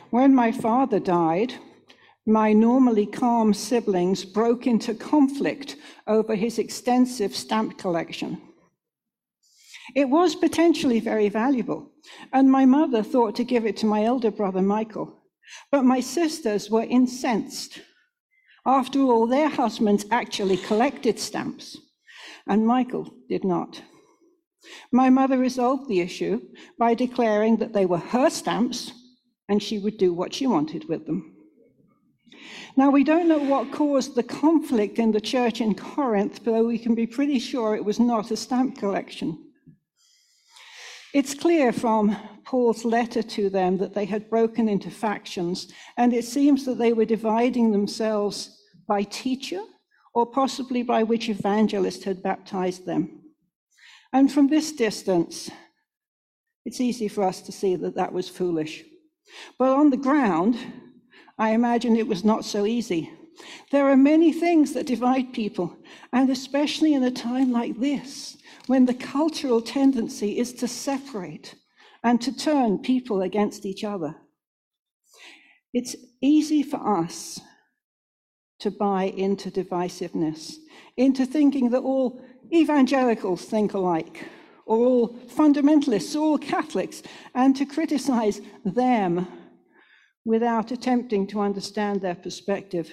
When my father died, my normally calm siblings broke into conflict over his extensive stamp collection. It was potentially very valuable, and my mother thought to give it to my elder brother, Michael. But my sisters were incensed. After all, their husbands actually collected stamps, and Michael did not. My mother resolved the issue by declaring that they were her stamps, and she would do what she wanted with them. Now, we don't know what caused the conflict in the church in Corinth, though we can be pretty sure it was not a stamp collection. It's clear from Paul's letter to them that they had broken into factions, and it seems that they were dividing themselves by teacher, or possibly by which evangelist had baptized them. And from this distance, it's easy for us to see that that was foolish. But on the ground, I imagine it was not so easy. There are many things that divide people, and especially in a time like this, when the cultural tendency is to separate and to turn people against each other. It's easy for us to buy into divisiveness, into thinking that all evangelicals think alike, or all fundamentalists, or all Catholics, and to criticize them without attempting to understand their perspective.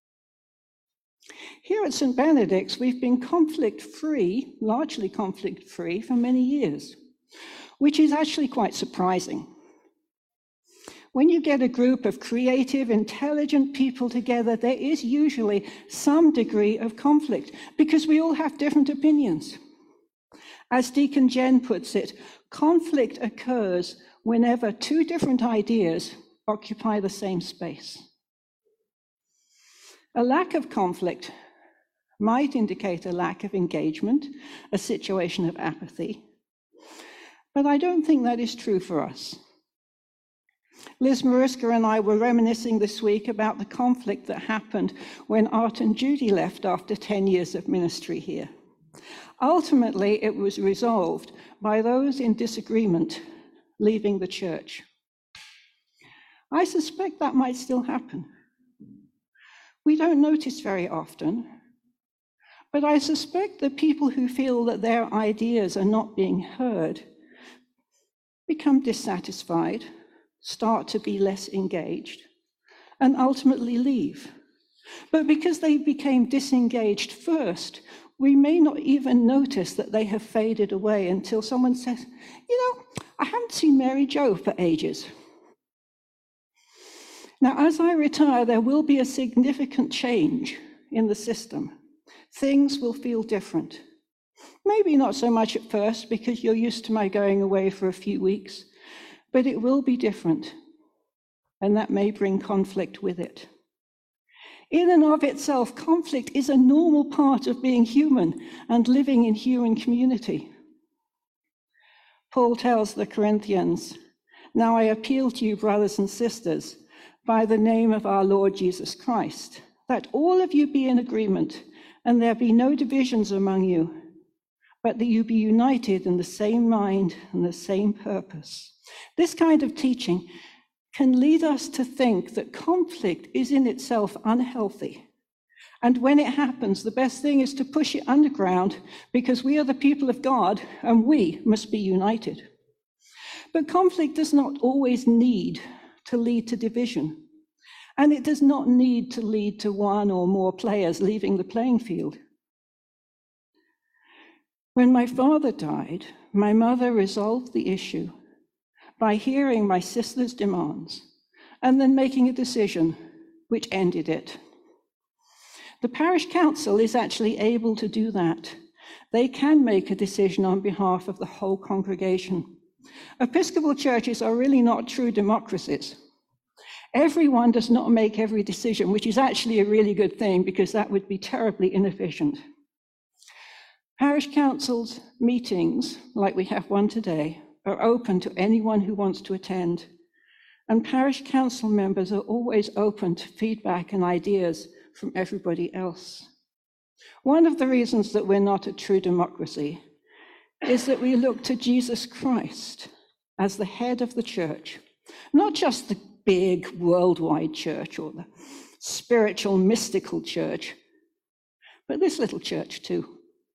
Here at St. Benedict's, we've been conflict-free, largely conflict-free, for many years, which is actually quite surprising. When you get a group of creative, intelligent people together, there is usually some degree of conflict, because we all have different opinions. As Deacon Jen puts it, conflict occurs whenever two different ideas occupy the same space. A lack of conflict might indicate a lack of engagement, a situation of apathy, but I don't think that is true for us. Liz Mariska and I were reminiscing this week about the conflict that happened when Art and Judy left after 10 years of ministry here. Ultimately, it was resolved by those in disagreement leaving the church. I suspect that might still happen. We don't notice very often, but I suspect that people who feel that their ideas are not being heard become dissatisfied, start to be less engaged, and ultimately leave. But because they became disengaged first, we may not even notice that they have faded away until someone says, I haven't seen Mary Jo for ages. Now, as I retire, there will be a significant change in the system. Things will feel different. Maybe not so much at first, because you're used to my going away for a few weeks, but it will be different, and that may bring conflict with it. In and of itself, conflict is a normal part of being human and living in human community. Paul tells the Corinthians, "Now I appeal to you, brothers and sisters, by the name of our Lord Jesus Christ, that all of you be in agreement, and there be no divisions among you, but that you be united in the same mind and the same purpose." This kind of teaching can lead us to think that conflict is in itself unhealthy. And when it happens, the best thing is to push it underground, because we are the people of God and we must be united. But conflict does not always need to lead to division, and it does not need to lead to one or more players leaving the playing field. When my father died, my mother resolved the issue by hearing my sister's demands and then making a decision which ended it. The parish council is actually able to do that. They can make a decision on behalf of the whole congregation. Episcopal churches are really not true democracies. Everyone does not make every decision, which is actually a really good thing, because that would be terribly inefficient. Parish councils meetings, like we have one today, are open to anyone who wants to attend, and parish council members are always open to feedback and ideas from everybody else. One of the reasons that we're not a true democracy is that we look to Jesus Christ as the head of the church, not just the big worldwide church or the spiritual mystical church, but this little church too.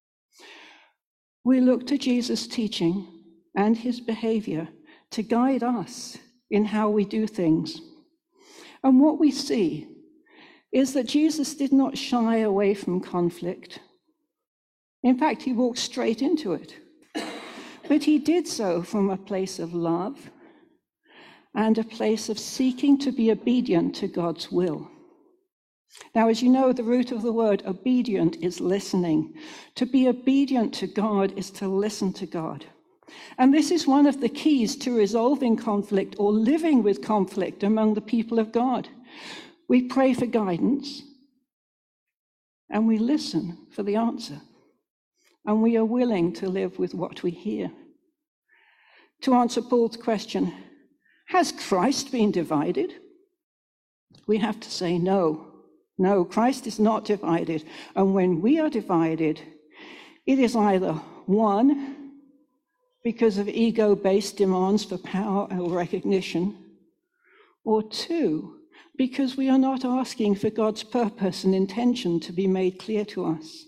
We look to Jesus' teaching and his behavior to guide us in how we do things. And what we see is that Jesus did not shy away from conflict. In fact, he walked straight into it. But he did so from a place of love and a place of seeking to be obedient to God's will. Now, as you know, the root of the word obedient is listening. To be obedient to God is to listen to God. And this is one of the keys to resolving conflict or living with conflict among the people of God. We pray for guidance, and we listen for the answer, and we are willing to live with what we hear. To answer Paul's question, has Christ been divided? We have to say no. No, Christ is not divided. And when we are divided, it is either one, because of ego-based demands for power or recognition, or two, because we are not asking for God's purpose and intention to be made clear to us.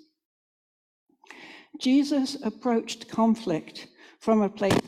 Jesus approached conflict from a place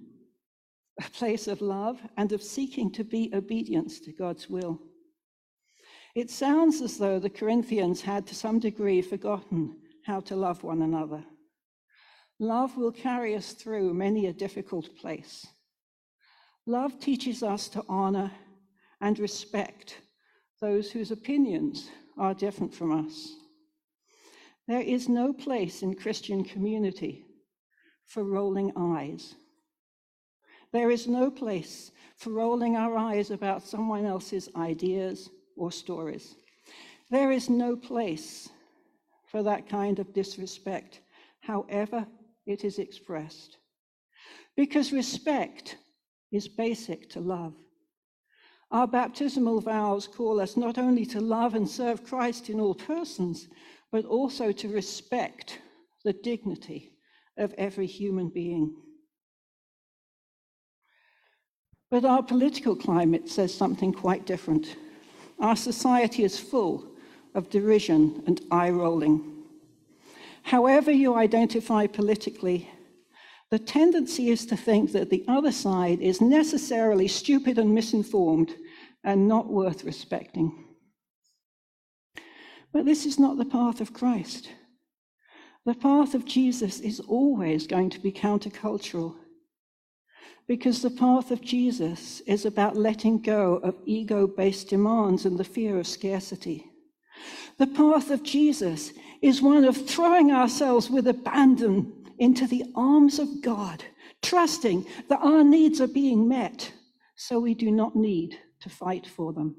of love and of seeking to be obedient to God's will. It sounds as though the Corinthians had to some degree forgotten how to love one another. Love will carry us through many a difficult place. Love teaches us to honor and respect those whose opinions are different from us. There is no place in Christian community for rolling eyes. There is no place for rolling our eyes about someone else's ideas or stories. There is no place for that kind of disrespect, however it is expressed. Because respect is basic to love. Our baptismal vows call us not only to love and serve Christ in all persons, but also to respect the dignity of every human being. But our political climate says something quite different. Our society is full of derision and eye-rolling. However you identify politically, the tendency is to think that the other side is necessarily stupid and misinformed and not worth respecting. But this is not the path of Christ. The path of Jesus is always going to be countercultural, because the path of Jesus is about letting go of ego-based demands and the fear of scarcity. The path of Jesus is one of throwing ourselves with abandon into the arms of God, trusting that our needs are being met, so we do not need to fight for them.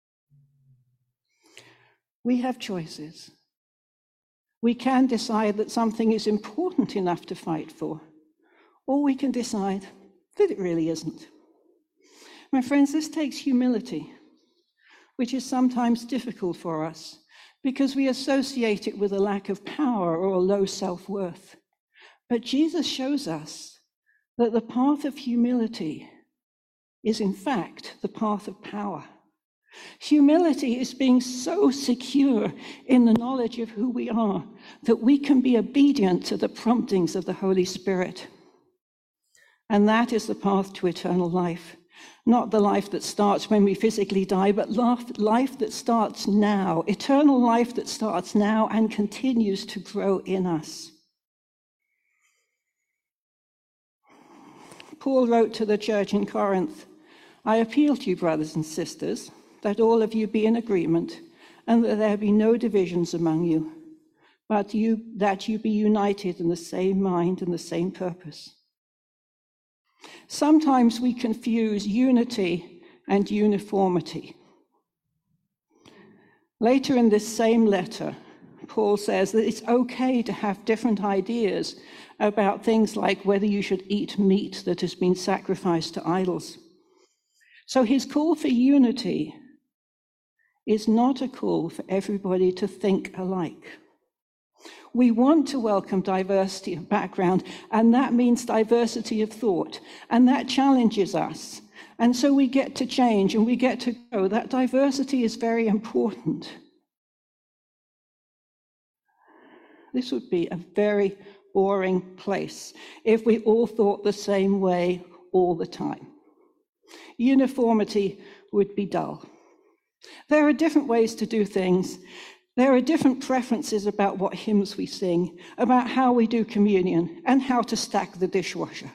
We have choices. We can decide that something is important enough to fight for, or we can decide that it really isn't. My friends, this takes humility, which is sometimes difficult for us because we associate it with a lack of power or a low self-worth. But Jesus shows us that the path of humility is in fact the path of power. Humility is being so secure in the knowledge of who we are that we can be obedient to the promptings of the Holy Spirit. And that is the path to eternal life. Not the life that starts when we physically die, but life that starts now. Eternal life that starts now and continues to grow in us. Paul wrote to the church in Corinth, "I appeal to you, brothers and sisters, that all of you be in agreement, and that there be no divisions among you, but that you be united in the same mind and the same purpose." Sometimes we confuse unity and uniformity. Later in this same letter, Paul says that it's okay to have different ideas about things like whether you should eat meat that has been sacrificed to idols. So his call for unity is not a call for everybody to think alike. We want to welcome diversity of background, and that means diversity of thought, and that challenges us. And so we get to change and we get to grow. That diversity is very important. This would be a very boring place if we all thought the same way all the time. Uniformity would be dull. There are different ways to do things. There are different preferences about what hymns we sing, about how we do communion, and how to stack the dishwasher.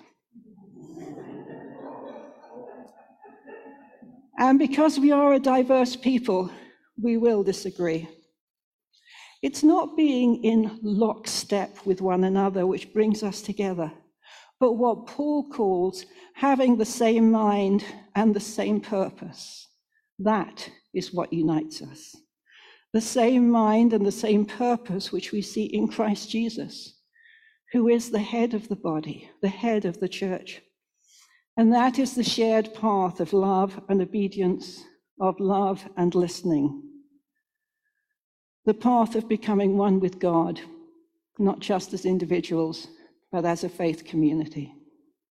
And because we are a diverse people, we will disagree. It's not being in lockstep with one another which brings us together, but what Paul calls having the same mind and the same purpose. That is what unites us. The same mind and the same purpose which we see in Christ Jesus, who is the head of the body, the head of the church. And that is the shared path of love and obedience, of love and listening. The path of becoming one with God, not just as individuals, but as a faith community.